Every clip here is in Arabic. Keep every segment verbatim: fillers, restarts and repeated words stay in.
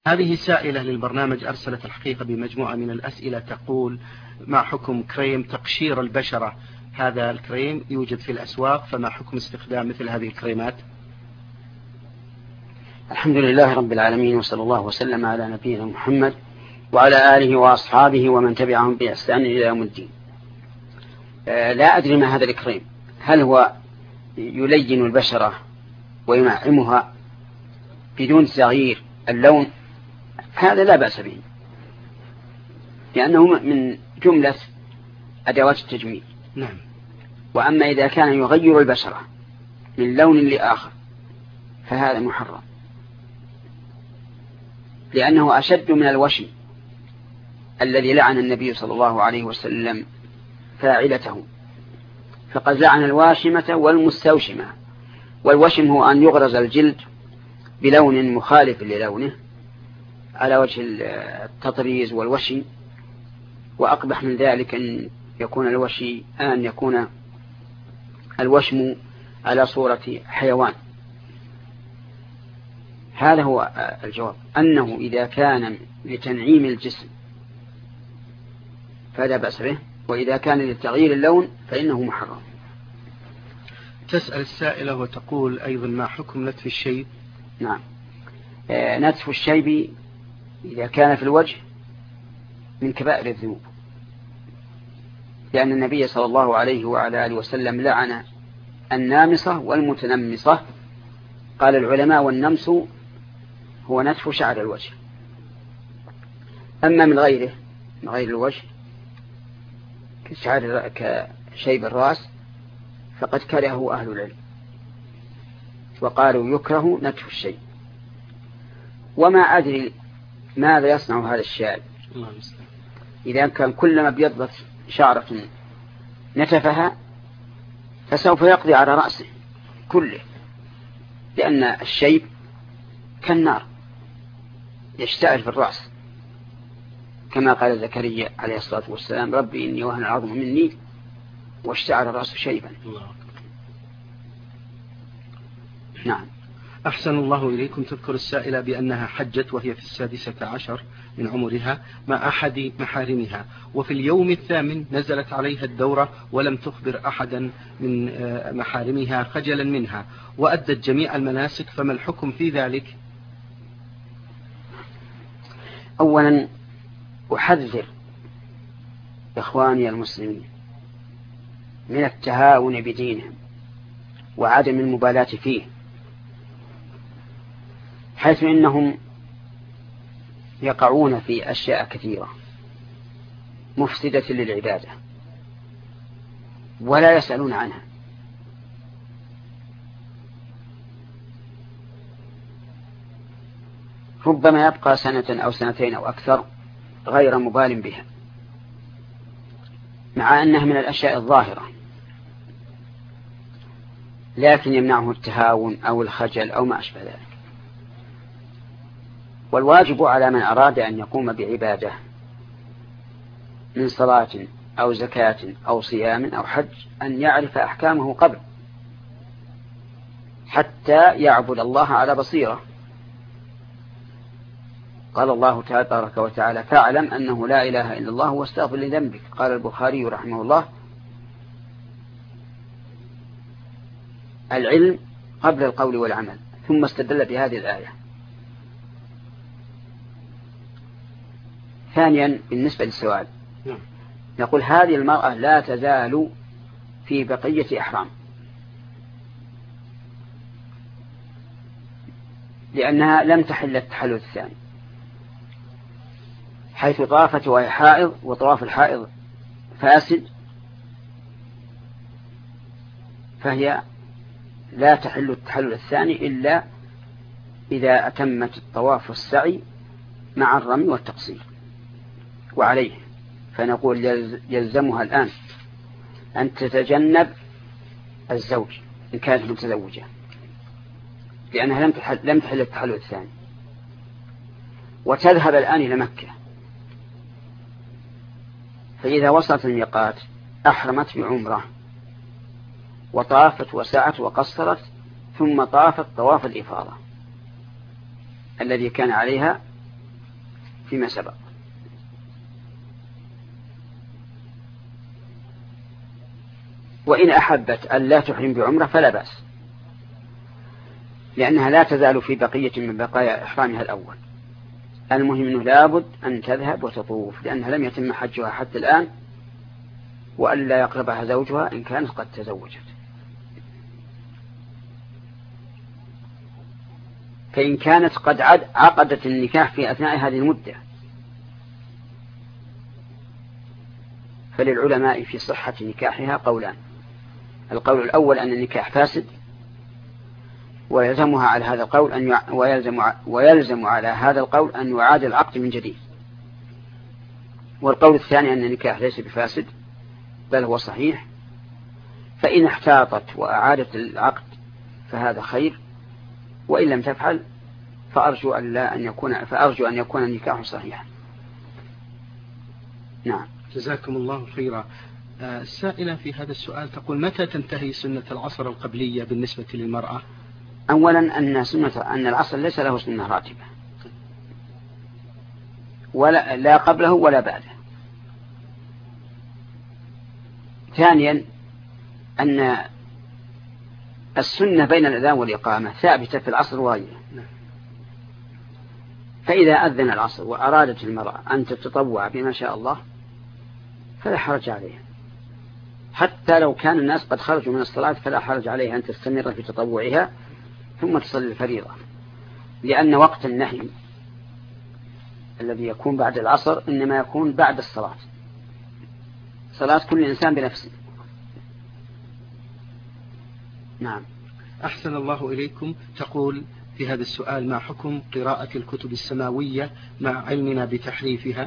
هذه سائلة للبرنامج أرسلت الحقيقة بمجموعة من الأسئلة تقول: ما حكم كريم تقشير البشرة؟ هذا الكريم يوجد في الأسواق، فما حكم استخدام مثل هذه الكريمات؟ الحمد لله رب العالمين، وصلى الله وسلم على نبينا محمد وعلى آله وأصحابه ومن تبعهم بإحسان إلى يوم الدين. لا أدري ما هذا الكريم، هل هو يلين البشرة وينعمها بدون تغيير اللون؟ هذا لا بأس به، لأنه من جملة أدوات التجميل. نعم. وأما إذا كان يغير البشرة من لون لآخر فهذا محرم، لأنه أشد من الوشم الذي لعن النبي صلى الله عليه وسلم فاعلته، فقد لعن الواشمة والمستوشمة. والوشم هو أن يغرز الجلد بلون مخالف للونه على وجه التطريز والوشي، وأقبح من ذلك أن يكون الوشي أن يكون الوشم على صورة حيوان. هذا هو الجواب، أنه إذا كان لتنعيم الجسم فلا بأس به، وإذا كان لتغيير اللون فإنه محرم. تسأل السائلة وتقول أيضا: ما حكم نتف الشيب؟ نعم، نتف الشيب إذا كان في الوجه من كبائر الذنوب، لأن النبي صلى الله عليه وعلى آله وسلم لعن النامصة والمتنمصة. قال العلماء: والنمص هو نتف شعر الوجه. أما من غيره، من غير الوجه كشعر كشيب الرأس فقد كرهه أهل العلم وقالوا يكره نتف الشيب. وما أدري ماذا يصنع هذا الشاعر، إذا كان كلما ابيضت شعرة نتفها فسوف يقضي على رأسه كله، لأن الشيب كالنار يشتعل في الرأس، كما قال زكريا عليه الصلاة والسلام: ربي إني وهن العظم مني واشتعل الرأس شيبا. نعم. أحسن الله إليكم. تذكر السائلة بأنها حجت وهي في السادسة عشر من عمرها مع أحد محارمها، وفي اليوم الثامن نزلت عليها الدورة ولم تخبر أحدا من محارمها خجلا منها، وأدت جميع المناسك، فما الحكم في ذلك؟ أولا أحذر إخواني المسلمين من التهاون بدينهم وعدم المبالاة فيه، حيث إنهم يقعون في أشياء كثيرة مفسدة للعبادة ولا يسألون عنها. ربما يبقى سنة أو سنتين أو أكثر غير مبال بها، مع أنها من الأشياء الظاهرة، لكن يمنعه التهاون أو الخجل أو ما أشبه ذلك. والواجب على من أراد أن يقوم بعبادة من صلاة أو زكاة أو صيام أو حج أن يعرف أحكامه قبل، حتى يعبد الله على بصيرة. قال الله تبارك وتعالى: فاعلم أنه لا إله إلا الله واستغفر لذنبك. قال البخاري رحمه الله: العلم قبل القول والعمل، ثم استدل بهذه الآية. ثانيا، بالنسبة للسؤال، نقول هذه المرأة لا تزال في بقية إحرام، لأنها لم تحل التحلل الثاني، حيث طافت وهي حائض، وطواف الحائض فاسد، فهي لا تحل التحلل الثاني إلا إذا أتمت الطواف والسعي مع الرمي والتقصير. وعليه فنقول يلزمها الآن أن تتجنب الزوج إن كانت متزوجة، لأنها لم تحل, لم تحل التحلل الثاني، وتذهب الآن إلى مكة. فإذا وصلت الميقات أحرمت بعمرة وطافت وسعت وقصرت، ثم طافت طواف الإفاضة الذي كان عليها فيما سبق. وإن أحبت أن لا تحرم بعمرة فلا بأس، لأنها لا تزال في بقية من بقايا إحرامها الأول. المهم أنه لابد أن تذهب وتطوف، لأنها لم يتم حجها حتى الآن، وأن لا يقربها زوجها إن كانت قد تزوجت. فإن كانت قد عقدت النكاح في أثناء هذه المدة فللعلماء في صحة نكاحها قولان. القول الأول أن النكاح فاسد، ويلزمها على هذا القول أن يع... ويلزم... ويلزم على هذا القول أن يعاد العقد من جديد. والقول الثاني أن النكاح ليس بفاسد بل هو صحيح، فإن احتاطت وأعادت العقد فهذا خير، وإن لم تفعل فأرجو أن لا أن يكون فأرجو أن يكون النكاح صحيحا. نعم. جزاكم الله خيرا. السائلة في هذا السؤال تقول: متى تنتهي سنة العصر القبلية بالنسبة للمرأة؟ أولا أن سنة أن العصر ليس له سنة راتبة، ولا لا قبله ولا بعده. ثانيا أن السنة بين الأذان والإقامة ثابتة في العصر وغيره، فإذا أذن العصر وأرادت المرأة أن تتطوع بما شاء الله فلا حرج عليها، حتى لو كان الناس قد خرجوا من الصلاة فلا حرج عليها أن تستمر في تطوعها ثم تصلي الفريضة، لأن وقت النهي الذي يكون بعد العصر إنما يكون بعد الصلاة، صلاة كل إنسان بنفسه. نعم. أحسن الله إليكم. تقول في هذا السؤال: ما حكم قراءة الكتب السماوية مع علمنا بتحريفها؟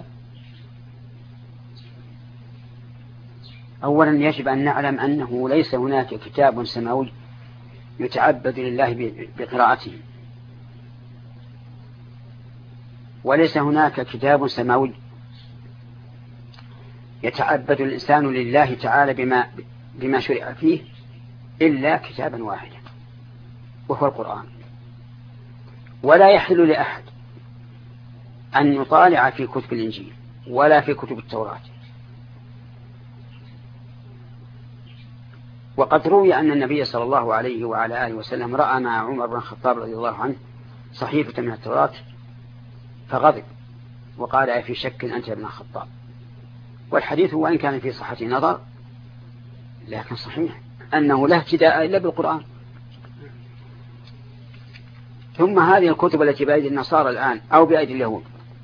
أولا يجب أن نعلم أنه ليس هناك كتاب سماوي يتعبد لله بقراءته، وليس هناك كتاب سماوي يتعبد الإنسان لله تعالى بما, بما شرع فيه إلا كتابا واحدا وهو القرآن. ولا يحل لأحد أن يطالع في كتب الإنجيل ولا في كتب التوراة. وقد روي أن النبي صلى الله عليه وعلى آله وسلم رأى مع عمر بن الخطاب رضي الله عنه صحيفة من التوراة فغضب وقال: أي في شك أنت يا ابن الخطاب. والحديث وإن كان في صحة نظر لكن صحيح أنه لا اهتداء إلا بالقرآن. ثم هذه الكتب التي بأيدي النصارى الآن أو بأيدي اليهود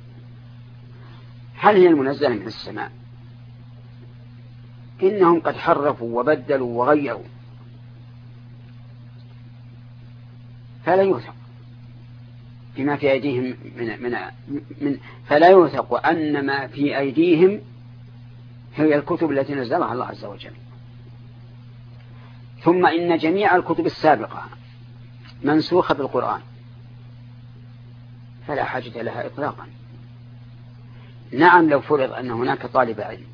هل هي المنزلة من السماء؟ إنهم قد حرفوا وبدلوا وغيروا، فلا يوثق بما في أيديهم من, من, من فلا يوثق أن ما في أيديهم هي الكتب التي نزلها الله عز وجل. ثم إن جميع الكتب السابقة منسوخة بالقرآن فلا حاجة لها إطلاقا. نعم، لو فرض أن هناك طالب علم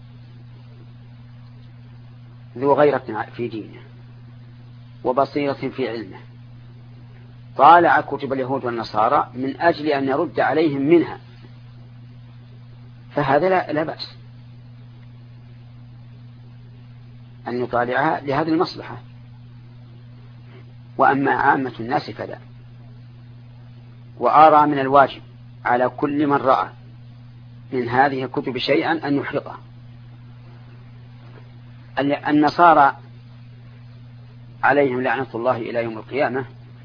ذو غيرة في دينه وبصيرة في علمه طالع كتب اليهود والنصارى من أجل أن يرد عليهم منها فهذا لا, لا بأس أن يطالعها لهذه المصلحة. وأما عامة الناس فلا. وأرى من الواجب على كل من رأى من هذه الكتب شيئا أن يحرقها. النصارى عليهم لعنة الله إلى يوم القيامة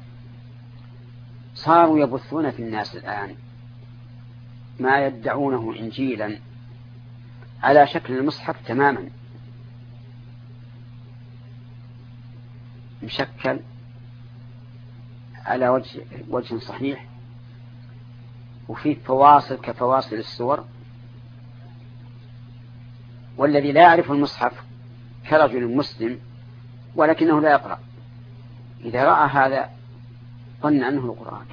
صاروا يبثون في الناس الآن ما يدعونه إنجيلا على شكل المصحف تماما، مشكل على وجه, وجه صحيح، وفيه فواصل كفواصل السور. والذي لا يعرف المصحف كرجل مسلم ولكنه لا يقرأ إذا رأى هذا ظن أنه القرآن.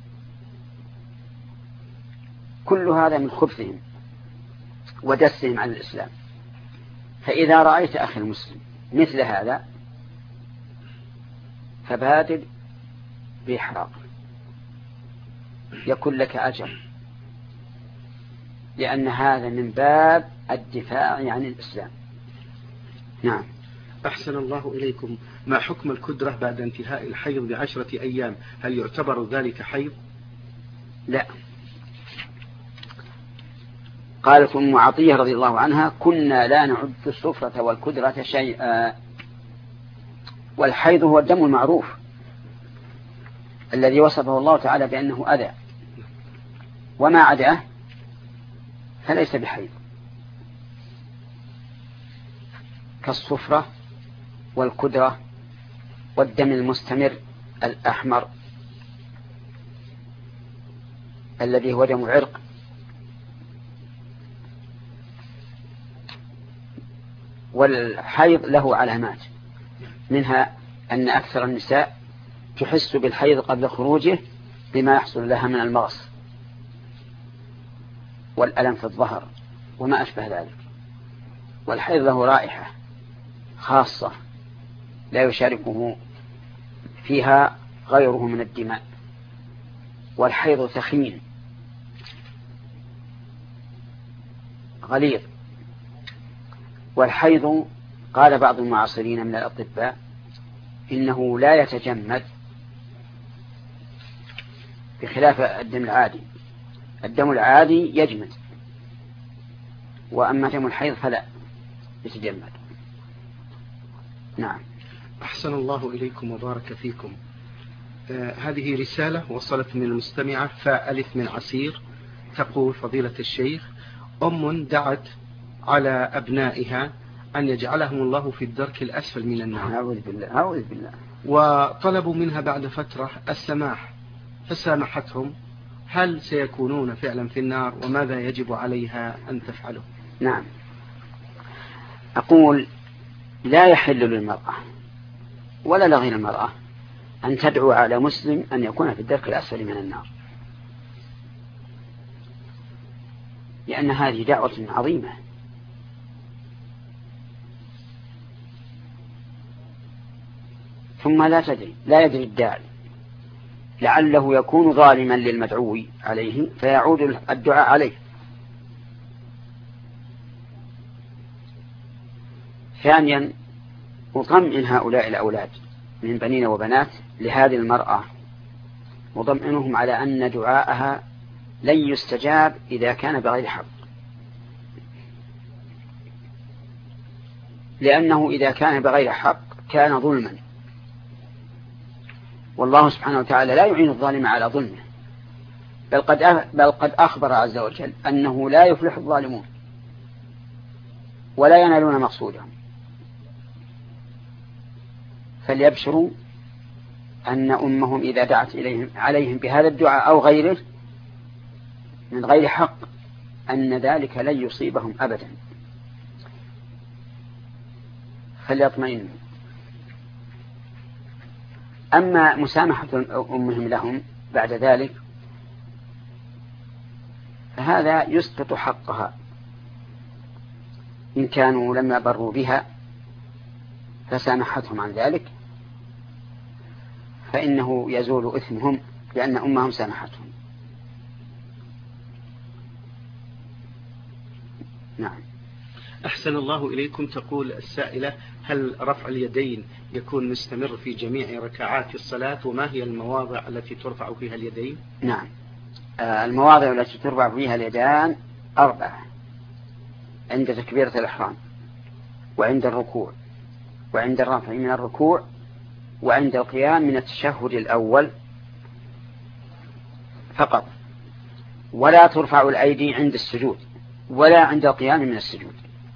كل هذا من خبثهم ودسهم على الإسلام. فإذا رأيت أخي المسلم مثل هذا فبادر بإحراق يكون لك أجر. لأن هذا من باب الدفاع عن الإسلام. نعم. أحسن الله إليكم، ما حكم الكدرة بعد انتهاء الحيض بعشرة أيام؟ هل يعتبر ذلك حيض؟ لا. قالت أم عطية رضي الله عنها: كنا لا نعد الصفرة والكدرة شيئا. والحيض هو الدم المعروف الذي وصفه الله تعالى بأنه أذى، وما عداه فليس بحيض، كالصفرة والكدرة والدم المستمر الأحمر الذي هو دم عرق. والحيض له علامات، منها أن أكثر النساء تحس بالحيض قبل خروجه بما يحصل لها من المغص والألم في الظهر وما أشبه ذلك. والحيض له رائحة خاصة لا يشاركه فيها غيره من الدماء. والحيض ثخين غليظ. والحيض قال بعض المعاصرين من الأطباء إنه لا يتجمد بخلاف الدم العادي. الدم العادي يجمد، وأما دم الحيض فلا يتجمد. نعم. أحسن الله إليكم وبارك فيكم. آه هذه رسالة وصلت من المستمعة فاء ألف من عسير، تقول: فضيلة الشيخ، أم دعت على أبنائها أن يجعلهم الله في الدرك الأسفل من النار، أعوذ بالله أعوذ بالله، وطلبوا منها بعد فترة السماح فسامحتهم. هل سيكونون فعلا في النار؟ وماذا يجب عليها أن تفعله؟ نعم. أقول: لا يحل للمرأة ولا لغير المرأة أن تدعو على مسلم أن يكون في الدرك الأسفل من النار، لأن هذه دعوة عظيمة. ثم لا تدري لا يدري الداعي، لعله يكون ظالما للمدعو عليه فيعود الدعاء عليه. ثانيا، أطمئن هؤلاء الأولاد من بنين وبنات لهذه المرأة، وضمئنهم على أن دعاءها لن يستجاب إذا كان بغير حق، لأنه إذا كان بغير حق كان ظلما، والله سبحانه وتعالى لا يعين الظالم على ظلمه، بل قد بل قد أخبر عز وجل أنه لا يفلح الظالمون ولا ينالون مقصودهم. فليبشروا أن أمهم إذا دعت إليهم عليهم بهذا الدعاء أو غيره من غير حق أن ذلك لن يصيبهم أبدا، فليطمئنوا. أما مسامحة أمهم لهم بعد ذلك فهذا يسقط حقها، إن كانوا لم يبروا بها فسامحتهم عن ذلك فإنه يزول إثمهم لأن أمهم سامحتهم. نعم. أحسن الله إليكم. تقول السائلة: هل رفع اليدين يكون مستمر في جميع ركعات الصلاة؟ وما هي المواضع التي ترفع فيها اليدين؟ نعم. آه المواضع التي ترفع فيها اليدان أربعة: عند تكبيرة الإحرام، وعند الركوع، وعند الرفع من الركوع، وعند القيام من التشهد الأول فقط. ولا ترفع الأيدي عند السجود ولا عند القيام من السجود.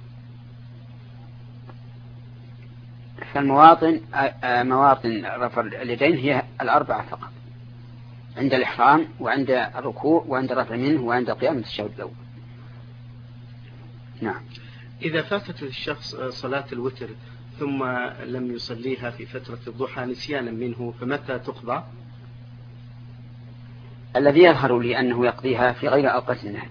فالمواطن مواطن رفع اليدين هي الأربعة فقط: عند الإحرام، وعند الركوع، وعند الرفع منه، وعند القيام من التشهد الأول. نعم. إذا فاتت الشخص صلاة الوتر ثم لم يصليها في فترة الضحى نسيانا منه، فمتى تقضى؟ الذي يظهر لي أنه يقضيها في غير أوقات النهي،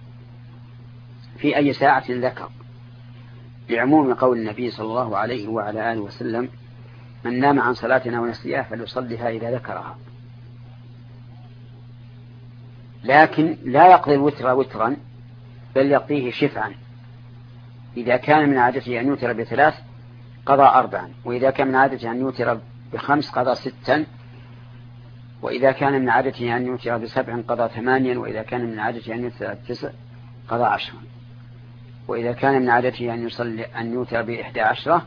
في أي ساعة ذكر، لعموم قول النبي صلى الله عليه وعلى آله وسلم: من نام عن صلاتنا ونسيها فليصليها إذا ذكرها. لكن لا يقضي الوتر وترا بل يقضيه شفعا. إذا كان من عادته أن يوتر بثلاث قضى أربعا، وإذا كان من عادته أن يوتر بخمس قضى ستا، وإذا كان من عادته أن يوتر بسبع قضى ثمانيا، وإذا كان من عادته أن يوتر بتسع قضى عشرا، وإذا كان من عادته أن يصلي أن يوتر بإحدى عشرة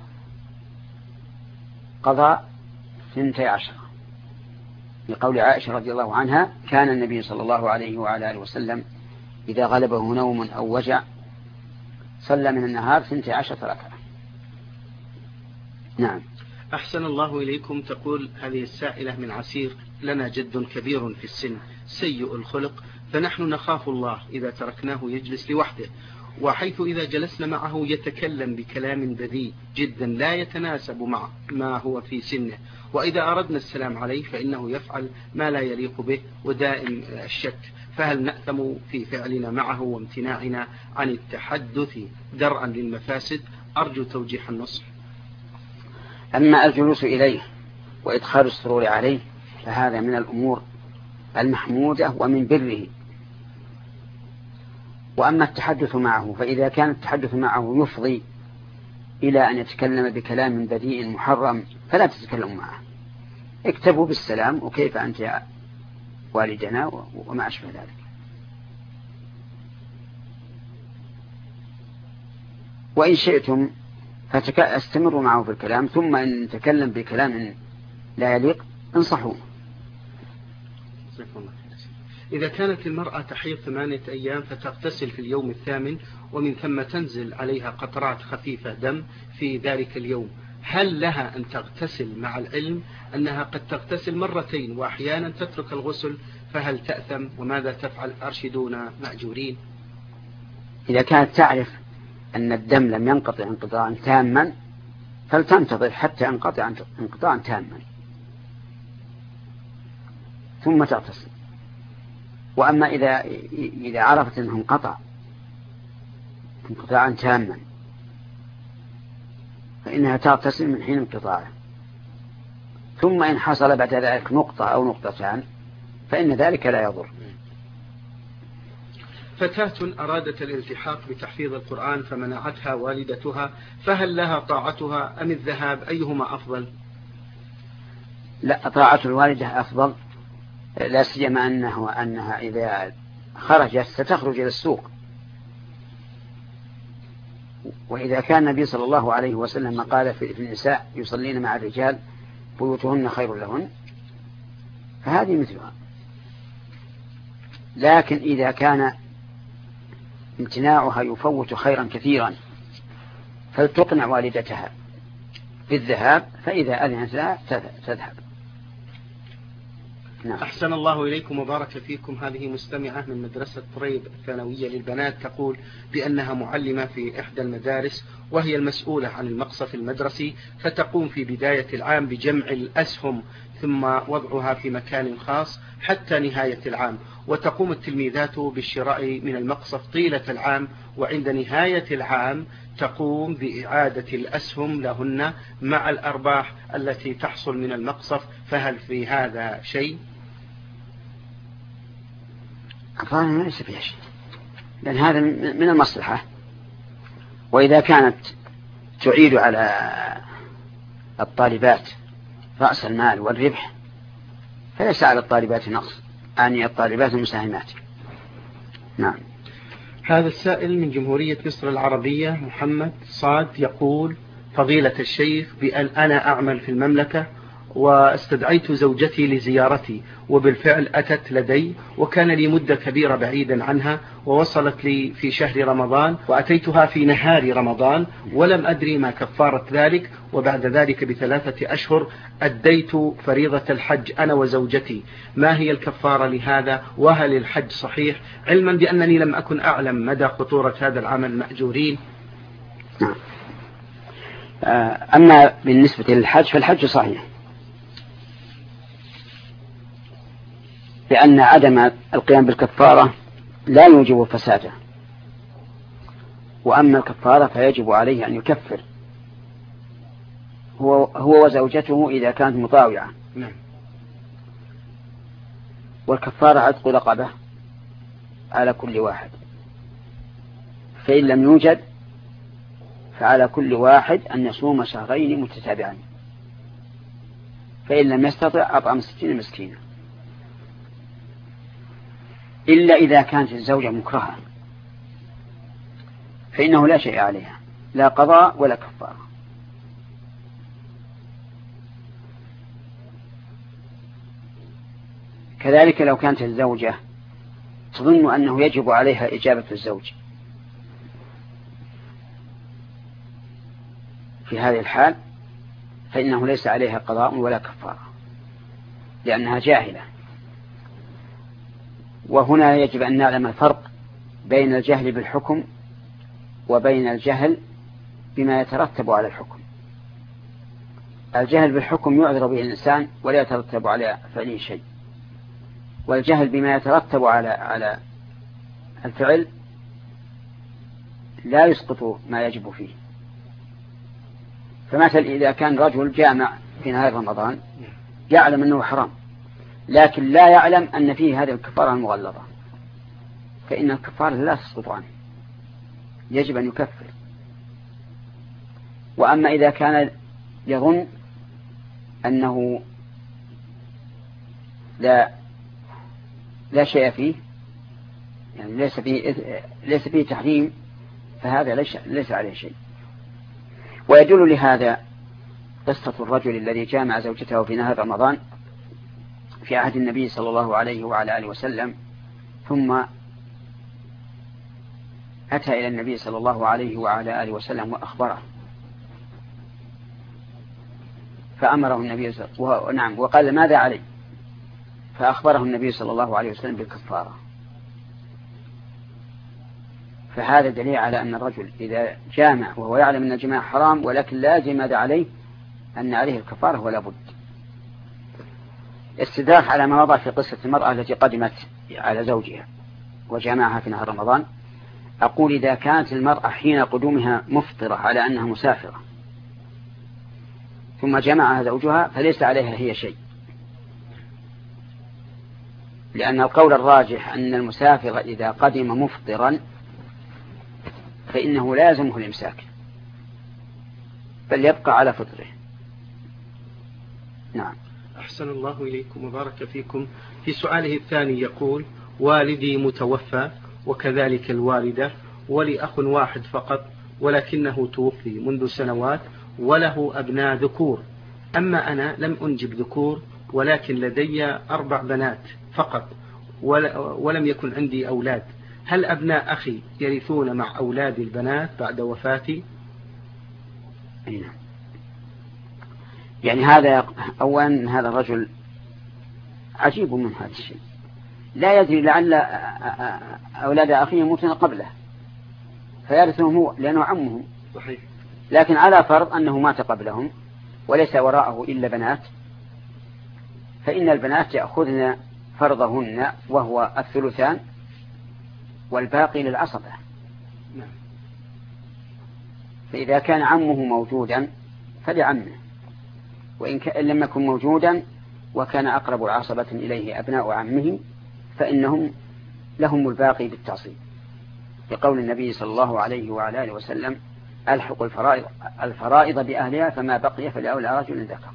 قضى ثنتي عشرة، لقول عائشة رضي الله عنها: كان النبي صلى الله عليه وعلى آله وسلم إذا غلبه نوم أو وجع صلى من النهار ثنتي عشرة ركعة. نعم. أحسن الله إليكم. تقول هذه السائلة من عسير: لنا جد كبير في السن سيء الخلق، فنحن نخاف الله إذا تركناه يجلس لوحده، وحيث إذا جلسنا معه يتكلم بكلام بذيء جدا لا يتناسب مع ما هو في سنه، وإذا أردنا السلام عليه فإنه يفعل ما لا يليق به ودائم الشك، فهل نأثم في فعلنا معه وامتناعنا عن التحدث درءا للمفاسد؟ أرجو توجيه النصح. أما الجلوس إليه وإدخال السرور عليه فهذا من الأمور المحمودة ومن بره. وأما التحدث معه فإذا كان التحدث معه يفضي إلى أن يتكلم بكلام بذيء محرم فلا تتكلم معه، اكتبوا بالسلام وكيف أنت يا والدنا وما أشبه ذلك. وإن شئتم فاستمروا معه في الكلام، ثم إن تكلم بكلام لا يليق انصحوه. إذا كانت المرأة تحيض ثمانية أيام فتغتسل في اليوم الثامن ومن ثم تنزل عليها قطرات خفيفة دم في ذلك اليوم، هل لها أن تغتسل مع العلم أنها قد تغتسل مرتين وأحيانا تترك الغسل، فهل تأثم وماذا تفعل؟ أرشدونا مأجورين. إذا كانت تعرف أن الدم لم ينقطع انقطاعا تاما فلتنتظر حتى ينقطع انقطاعا تاما ثم تغتسل. وأما إذا إذا عرفت أنه انقطع انقطاعا تاما فإنها تغتسل من حين انقطاعه، ثم إن حصل بعد ذلك نقطة أو نقطتان فإن ذلك لا يضر. فتاة أرادت الالتحاق بتحفيظ القرآن فمنعتها والدتها، فهل لها طاعتها أم الذهاب؟ أيهما أفضل؟ لا، طاعة الوالدة أفضل، لا سيما أنه أنها إذا خرجت ستخرج إلى السوق، وإذا كان النبي صلى الله عليه وسلم قال في النساء يصلين مع الرجال بيوتهن خير لهن، فهذه مثلها. لكن إذا كان امتناعها يفوت خيرا كثيرا فلتقنع والدتها بالذهاب، فإذا أذنت لها تذهب. نعم. أحسن الله إليكم وبارك فيكم. هذه مستمعة من مدرسة طريب الثانوية للبنات تقول بأنها معلمة في إحدى المدارس وهي المسؤولة عن المقصف المدرسي، فتقوم في بداية العام بجمع الأسهم ثم وضعها في مكان خاص حتى نهاية العام، وتقوم التلميذات بالشراء من المقصف طيلة العام، وعند نهاية العام تقوم بإعادة الأسهم لهن مع الأرباح التي تحصل من المقصف، فهل في هذا شيء؟ أظن ليس فيها شيء، لأن هذا من المصلحة. وإذا كانت تعيد على الطالبات رأس المال والربح فليس على الطالبات نقص، يعني الطالبات المساهمات. نعم. هذا السائل من جمهورية مصر العربية محمد صاد يقول: فضيلة الشيخ، بأن أنا أعمل في المملكة واستدعيت زوجتي لزيارتي، وبالفعل أتت لدي وكان لي مدة كبيرة بعيدا عنها، ووصلت لي في شهر رمضان وأتيتها في نهار رمضان ولم أدري ما كفارة ذلك، وبعد ذلك بثلاثة أشهر أديت فريضة الحج أنا وزوجتي، ما هي الكفارة لهذا؟ وهل الحج صحيح؟ علما بأنني لم أكن أعلم مدى خطورة هذا العمل مأجورين. أما بالنسبة للحج فالحج صحيح، لأن عدم القيام بالكفارة لا يوجب فساده، وأما الكفارة فيجب عليه أن يكفر هو, هو وزوجته إذا كانت مطاوعة. نعم. والكفارة عتق رقبة على كل واحد، فإن لم يوجد فعلى كل واحد أن يصوم شهرين متتابعين، فإن لم يستطع أطعم ستين مسكينا، إلا إذا كانت الزوجة مكرهة فإنه لا شيء عليها، لا قضاء ولا كفارة. كذلك لو كانت الزوجة تظن أنه يجب عليها إجابة الزوج، في هذه الحال فإنه ليس عليها قضاء ولا كفارة لأنها جاهلة. وهنا يجب أن نعلم الفرق بين الجهل بالحكم وبين الجهل بما يترتب على الحكم. الجهل بالحكم يعذر به الإنسان ولا يترتب على فعله شيء، والجهل بما يترتب على على الفعل لا يسقط ما يجب فيه. فمثل إذا كان رجل جامع في نهار رمضان يعلم أنه حرام لكن لا يعلم أن فيه هذه الكفارة المغلظة، فإن الكفارة لا تسقط عنه، يجب أن يكفر. وأما إذا كان يظن أنه لا لا شيء فيه، يعني ليس فيه ليس فيه تحريم، فهذا ليس ليس عليه شيء. ويدل لهذا قصة الرجل الذي جامع زوجته في نهار رمضان في عهد النبي صلى الله عليه وعلى آله وسلم، ثم أتى إلى النبي صلى الله عليه وعلى آله وسلم وأخبره، فأمره النبي صلى الله عليه وسلم نعم وقال ماذا علي، فأخبره النبي صلى الله عليه وسلم بالكفارة. فهذا دليل على أن الرجل إذا جامع وهو يعلم أن الجماع حرام ولكن لازم ماذا عليه أن عليه الكفارة ولا بد. استدراك على ما مضى في قصة المرأة التي قدمت على زوجها وجامعها في نهار رمضان، أقول إذا كانت المرأة حين قدومها مفطرة على أنها مسافرة ثم جمعها زوجها فليس عليها هي شيء، لأن القول الراجح أن المسافر إذا قدم مفطرا فإنه لازمه الإمساك بل يبقى على فطره. نعم. أحسن الله إليكم وبارك فيكم. في سؤاله الثاني يقول: والدي متوفى وكذلك الوالدة ولي أخ واحد فقط ولكنه توفي منذ سنوات وله أبناء ذكور، أما أنا لم أنجب ذكور ولكن لدي أربع بنات فقط ولم يكن عندي أولاد، هل أبناء أخي يرثون مع أولاد البنات بعد وفاتي؟ يعني هذا أولا هذا الرجل عجيب من هذا الشيء، لا يدري لعل أولاد أخيه يموتون قبله فيرثهم هو لأنه عمهم، صحيح. لكن على فرض أنه مات قبلهم وليس وراءه إلا بنات، فإن البنات يأخذن فرضهن وهو الثلثان والباقي للعصبة. فإذا كان عمه موجودا فلعمه، وإن لم يكن موجودا وكان أقرب العصبة إليه أبناء عمه فإنهم لهم الباقي بالتعصيب، لقول النبي صلى الله عليه وعلى آله وسلم: ألحق الفرائض, الفرائض بأهلها فما بقي فلأولى رجل ذكر.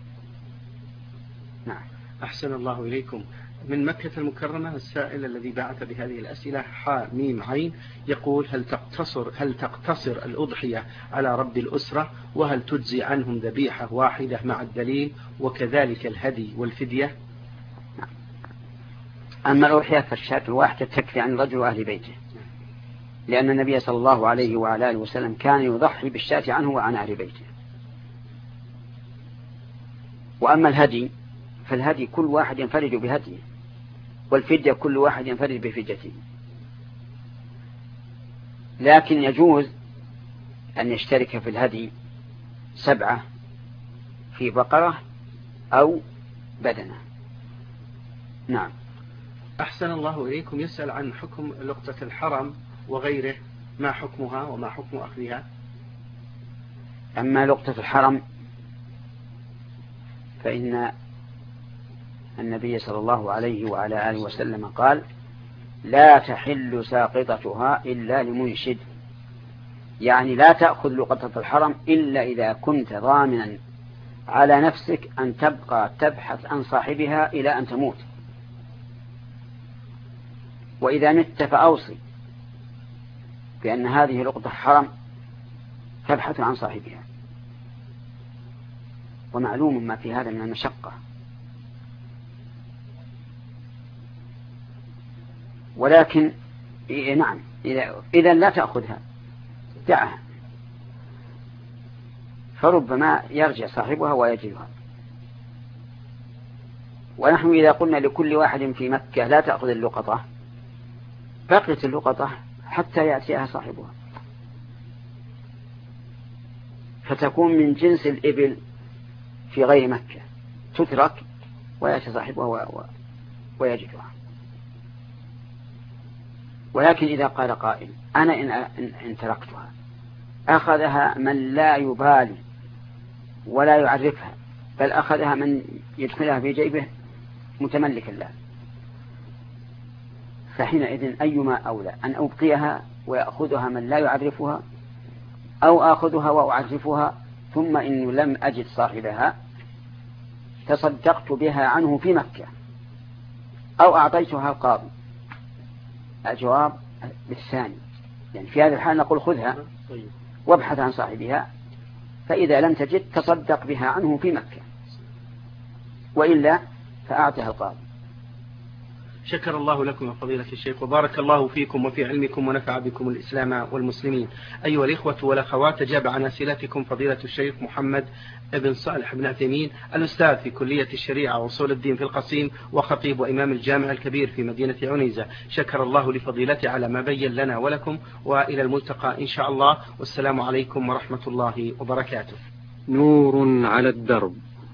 نعم. أحسن الله إليكم. من مكة المكرمة السائل الذي بعث بهذه الأسئلة حاء ميم عين يقول: هل تقتصر هل تقتصر الأضحية على رب الأسرة، وهل تجزي عنهم ذبيحة واحدة مع الدليل، وكذلك الهدي والفدية؟ أما الأضحية فالشاة الواحدة تكفي عن الرجل وأهل بيته، لأن النبي صلى الله عليه وعلى آله وسلم كان يضحي بالشاة عنه وعن أهل بيته. وأما الهدي فالهدي كل واحد ينفرد بهديه، والفدية كل واحد ينفرد بفديته، لكن يجوز أن يشترك في الهدي سبعة في بقرة أو بدنة. نعم. أحسن الله إليكم. يسأل عن حكم لقطة الحرم وغيره، ما حكمها وما حكم أخذها؟ أما لقطة الحرم فإن النبي صلى الله عليه وعلى آله وسلم قال: لا تحل ساقطتها إلا لمنشد يعني لا تأخذ لقطة الحرم إلا إذا كنت ضامنا على نفسك أن تبقى تبحث عن صاحبها إلى أن تموت. وإذا مت فأوصي بأن هذه لقطة حرم تبحث عن صاحبها. ومعلوم ما في هذا من المشقة، ولكن نعم إذا لا تأخذها دعها، فربما يرجع صاحبها ويجدها. ونحن إذا قلنا لكل واحد في مكة لا تأخذ اللقطة، بقيت اللقطة حتى يأتيها صاحبها، فتكون من جنس الإبل في غير مكة، تترك ويأتي صاحبها ويجدها. ولكن إذا قال قائل أنا إن, إن تركتها أخذها من لا يبالي ولا يعرفها، بل أخذها من يدخلها في جيبه متملكا لها، فحينئذ أيما أولى أن أبقيها ويأخذها من لا يعرفها، أو آخذها وأعرفها ثم إن لم أجد صاحبها تصدقت بها عنه في مكة أو أعطيتها القاضي. الجواب بالثاني، يعني في هذا الحال نقول خذها وابحث عن صاحبها، فإذا لم تجد تصدق بها عنه في مكة، وإلا فأعطها القاضي. شكر الله لكم يا فضيلة الشيخ، وبارك الله فيكم وفي علمكم ونفع بكم الإسلام والمسلمين. أيها الإخوة والأخوات، أجاب عن أسئلتكم فضيلة الشيخ محمد ابن صالح بن عثيمين، الأستاذ في كلية الشريعة وأصول الدين في القصيم، وخطيب وإمام الجامع الكبير في مدينة عنيزة. شكر الله لفضيلته على ما بين لنا ولكم، وإلى الملتقى إن شاء الله، والسلام عليكم ورحمة الله وبركاته. نور على الدرب،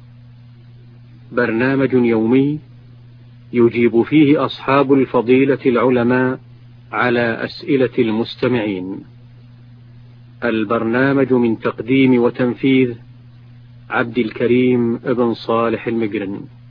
برنامج يومي يجيب فيه أصحاب الفضيلة العلماء على أسئلة المستمعين. البرنامج من تقديم وتنفيذ عبد الكريم ابن صالح المقرن.